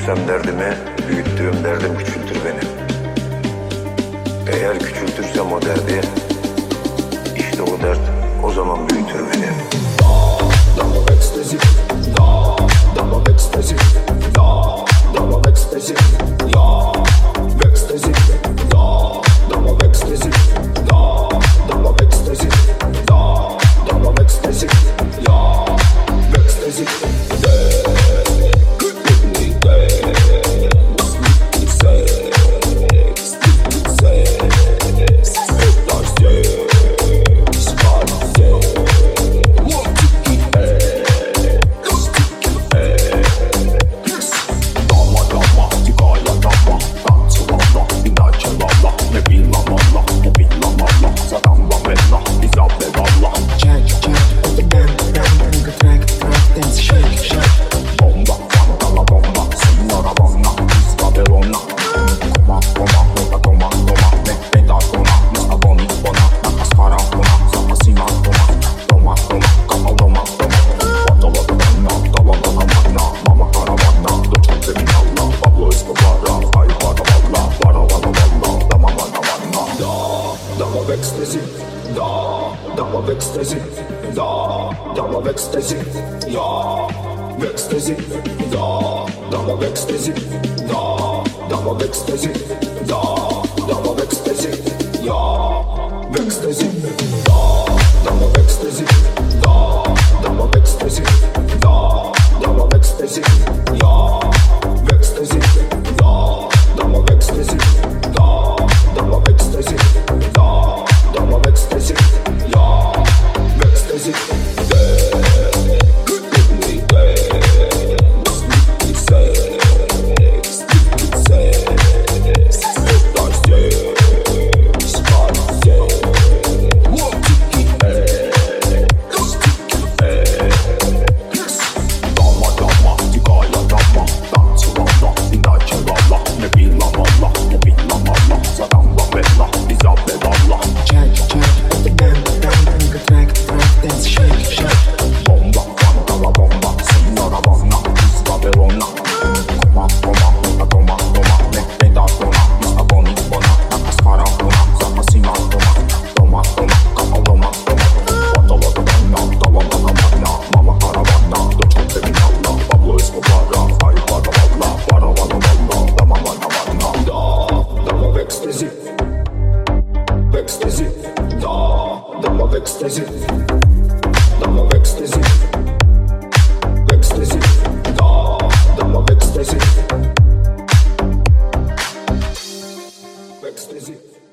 Küçültürsem derdimi, büyüttüğüm derdim küçültür beni. Eğer küçültürsem o derdi, işte o dert o zaman büyütür beni. Dam of ecstasy, dam of ecstasy, dam of ecstasy, ecstasy, dam of ecstasy, dam of ecstasy, dam of ecstasy, ecstasy. Ecstasy, dam of ecstasy, dam of ecstasy, ecstasy, dam of ecstasy, dam of ecstasy, dam of ecstasy, ecstasy, dam of ecstasy, dam of ecstasy, dam of ecstasy, ecstasy, dam of ecstasy, dam of ecstasy. Ecstasy, dam of ecstasy, dam of ecstasy,